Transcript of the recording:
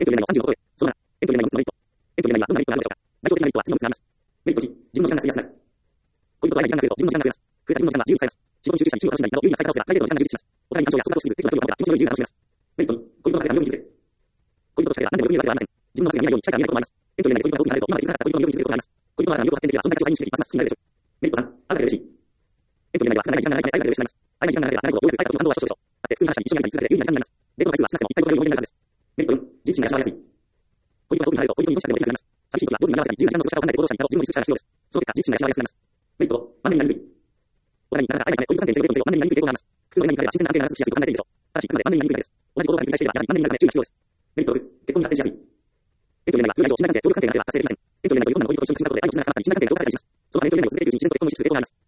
エントリー内は30のことで、そうだな。エントリー内は4つのメリット。エントリー内はどんなメリットがあるのでしょうか。代表的なメリットは次の6つあります。メリット1、自分の時間が費やせない。恋人と会えない時間が増えると自分の時間が増えます。空白の時間は自由に使えます。仕事に集中したり、趣味を楽しんだりなど、有意義な使い方をすれば、プライベートの時間が充実します。お互いに感情や触覚をしず、テクノロジーを保てば、気持ちの良い自由が楽しめます。メリット2、恋人の中で何を見つける。恋人としては何でも欲にいるわけではありません。自分の間違いが見えないように、近いから見えないこともあります。エントリー内で恋人が遠くに離れると、今まで気づかなかった恋人の魅力に気づくことがあります。恋人の間が魅力を発展できれば、存在価値を再認識でき、ますます好きになれるでしょう。メリット3、会うだけで嬉しい。エントリー内は、長い時間が長い愛が嬉しくなります。愛が時間が長いから、長いことをようやく愛ったことの感動は少々でしょう。だって、普通に話したり、一緒になったり、続けて有意な時間になります。デートの回数は少なくても、一回ごとの思い出になるはずです。メリット4、自意識が養われやすい。恋人が遠くに離れると、恋人に依存しなくてもできなくなります。寂しい時は、同時に長さに自由な時間の過ごし方を考えて行動したりなど、自分を見つける力が必要です。その結果、自意識が養われやすくなります。メリット5、マンネリになりにくい。お互いになかなか会えないため、恋人関係に強い恋人にマンネリになりにくい傾向があります。普通の恋愛に彼は新鮮な関係が長くしやすいと考えているでしょう。ただし、あくまでマンネリになりにくいだけです。同じ行動が繰り返していれば、やはりマンネリになるため注意が必要です。メリット6、結婚に発展しやすい。エントリー内は通常信頼関係、協力関係があれば達成できません。エントリー内は両方の恋人と一緒に暮らすことで愛の絆が深まったり、信頼関係が強化されたりします。そのためエントリー内を続けているうちに自然と結婚の質、成功があります。